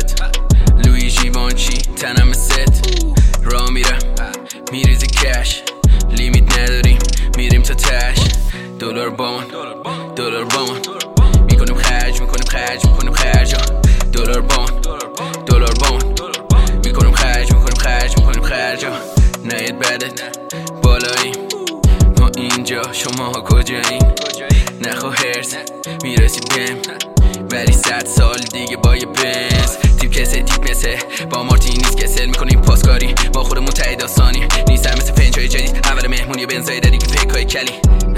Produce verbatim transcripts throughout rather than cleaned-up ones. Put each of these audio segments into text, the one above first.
ست لوی جیوانچی تنم ست را میرم میریزی کش لیمیت نداریم میریم تا تش دلار بامون دلار بامون میکنیم خرج میکنیم خرج میکنیم خرج دلار بامون دلار بامون میکنیم خرج میکنیم خرج میکنیم خرج نهید بعدت بالاییم ما اینجا شما کجایین نخوا هرس میرسی بهم ولی صد سال دیگه با یه بنز تیپ کسه تیپ مثه با مارتینیز کسل میکنیم پاسکاری با خودمون تایی داستانی نیستم مثل پنجای جدید اول مهمونی بنزای داری که فکرهای کلی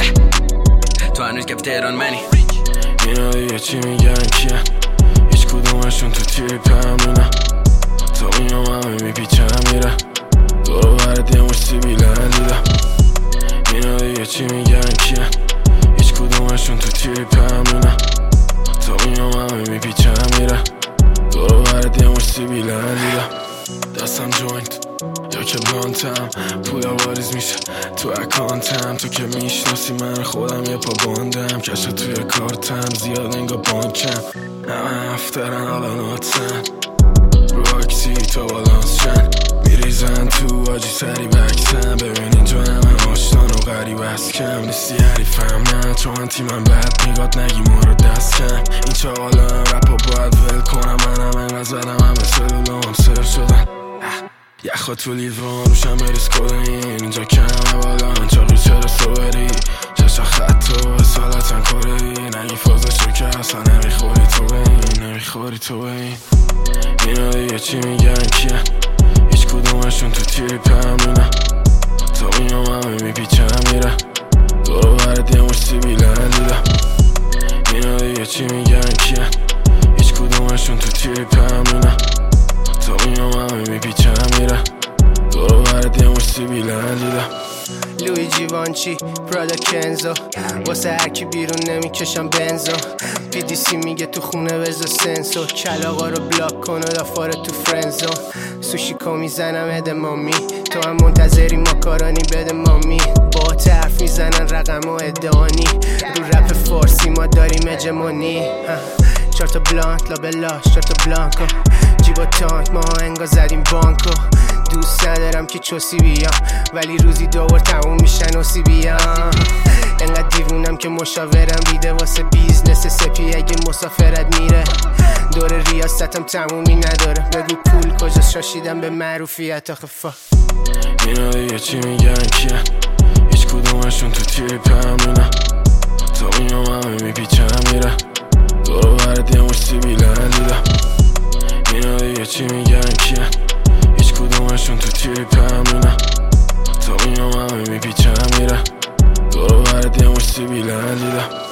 تو هنوز گفت تهران منی اینا دیگه چی میگن کیه هیچ کدومشون تو تیپ هم نه تا میام همه میپیچم میره دورو برد یه مش سیبیلن دیدم اینا دیگه چی میگن کیه هیچ کدومشون تو تیپ هم نه تا میام همه میپیچم میره دورو برد یه مش سیبیلن دیدم دستم جوینت یا که بلانتم پولا واریز میشه تو اکانتم تو که میشناسی من خودم یه پا باندم کشه توی کارتم زیاد انگا بانکم همه هفترن حالا ناتسن رو اکسی تا بالانس شن میریزن تو آجی سری بکسن ببین اینجا همه آشتان و غریب از کم نیستی حریفم نه چون تیمم بد میگاد نگی ما رو دست کم این چه حالا هم رپا باید ول کنم منم انقدر زدم همه سلولام سرف شدن یخا تو لیوان روشم بریز کدین اینجا کمه بالا چاقی چرا صبری چشا خط و اصالتن کره نگی فازشو که اصلا نمیخوری تو به این نمیخوری تو به این اینا دیگه چی میگن کیه هیچ کدومشون تو تیپ هم نه تا میام همه میپیچم میره دورو برد یه مش سیبیلن دیدم اینا دیگه چی میگن کیه هیچ کدومشون تو تیپ هم نه تا میام همه میپیچم میره دورو برد یه مش سیبیلن دیدم لوی جیوانچی پرادا کنزو واسه هرکی بیرون نمیکشم بنزو پی دی سی میگه تو خونه بزا سنسو کلاغا رو بلاک کن و دافاره تو فرنزون سوشی کو میزنم هده مامی تو هم منتظری ماکارانی بده مامی با حرف میزنن رقم و ادعانی رو رپ فارسی ما داریم اجمانی چارتا بلانت لابلاش چارتا بلانکو جیبا تانک ما انگا زدیم بانکو دوست ندارم که چوسی بیام ولی روزی دوبار تموم میشن و سی بیام انقدر دیوونم که مشاورم بیده واسه بیزنس سپی اگه مسافرت میره دور ریاستم تمومی نداره بگو پول کجا شاشیدم به معروفیت آخه فا اینا دیگه چی میگن کیه هیچ کدومشون تو تیپ هم نه تا میام همه میپیچم میره دورو برد یه مش سیبیلن دیدم اینا دیگه چی میگن کیه هیچ کدومشون تو تیپ هم نه تا میام همه میپیچم میره دورو برد یه مش سیبیلن دیدم